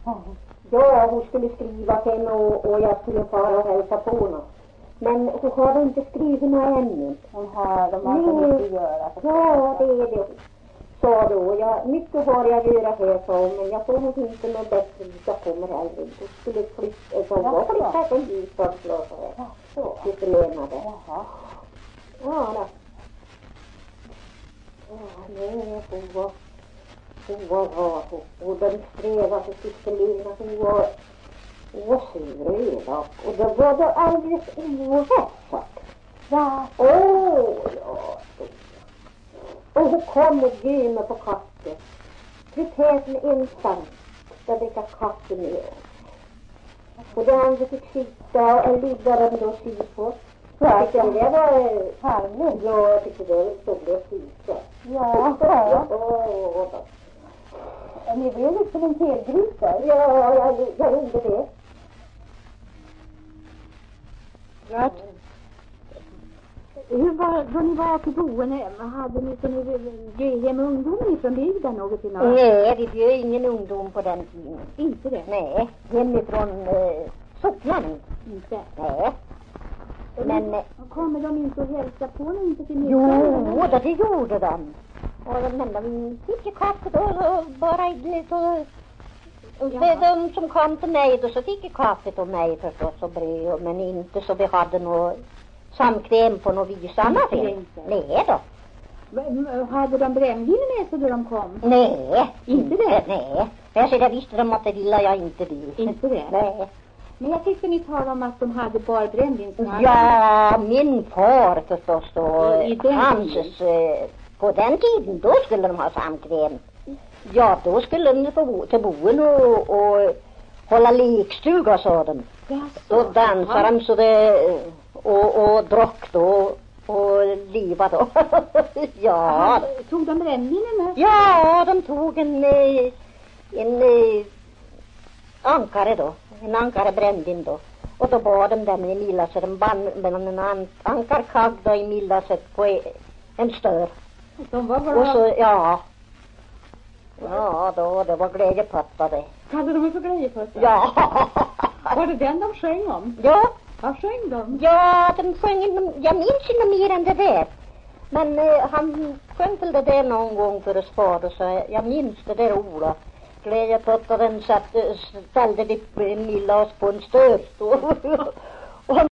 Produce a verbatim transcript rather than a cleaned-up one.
Ja, hon skulle skriva sen och, och jag skulle fara och hälsa på henne. Men hon har inte skrivit något ännu. Hon har, de har så mycket att göra. Ja, det är det. Sa då, jag, mycket har jag att göra här, så, men jag får nog inte något bättre. Jag kommer heller inte. Hon skulle flytta, så hon var flyttat en bit för att slå sig. Ja, så. Lite lämnade. Jaha. Ja, då. Ja, nej, hon var, hon var bra. Och den strävade till sista lena. Hon var, hon var sur och elak. Och det var det alldeles orätt. Ja. Åh, oh, ja. Och hon kom och bjöd mig på kaffe. Krypeten ensam. Där dricka kaffe med. Och det andra fick sitta och ligga där och sy på. Ja, det var härligt. Ja, jag tyckte det var stora och syka. Ja, ja. Åh, ni blev liksom en telgryta. ja, jag, jag gjorde det. Ja. Hur var, då ni var till boende, hade ni så ni bjöd hem ungdomen från bygden något till något? Nej, vi bjöd ingen ungdom på den tiden. Inte det? Nej, hemifrån eh, socknan. Inte? Nej. Men... Eh, kommer de inte att hälsa på när inte till jo, det, det gjorde de. Och de, men de fick ju kaffe då och bara lite och... Och så de som kom till mig då så fick ju kaffet och mig förstås och bröd. Men inte så vi hade något samkväm på något vis annat. Nej då. Hade de brännvin med sig då de kom? Nej. Inte det? Nej. Jag så jag visste de att det ville jag inte det. Inte det? Nej. Men jag tyckte ni talade om att de hade bara brännvin. Ja, min far förstås då. I, i Hanses, eh, på den tiden då skulle de ha samkväm. Ja, då skulle de få till boen och, och hålla lekstuga, sa de. Då dansade de så det, och, och drock då och liva då. Ja. Aha, tog de brännvinen med? Ja, de tog en, en, en ankare då. En ankare brännvin då. Och då bar de där med Emilia så de band med en an, ankarkagg då i Emilia på en, en stör. De var bara... Och så, ja. Ja, då, det var glädjepötta det. Hade de så glädjepötta? Ja. Var det den de sjöng om? Ja. Vad sjöng de? Ja, de sjöng, jag minns inte mer än det där. Men eh, han sjöng väl det där någon gång för oss far, så jag minns det där ordet. Glädjepötta, den satt, ställde de Milla oss på en stör. Och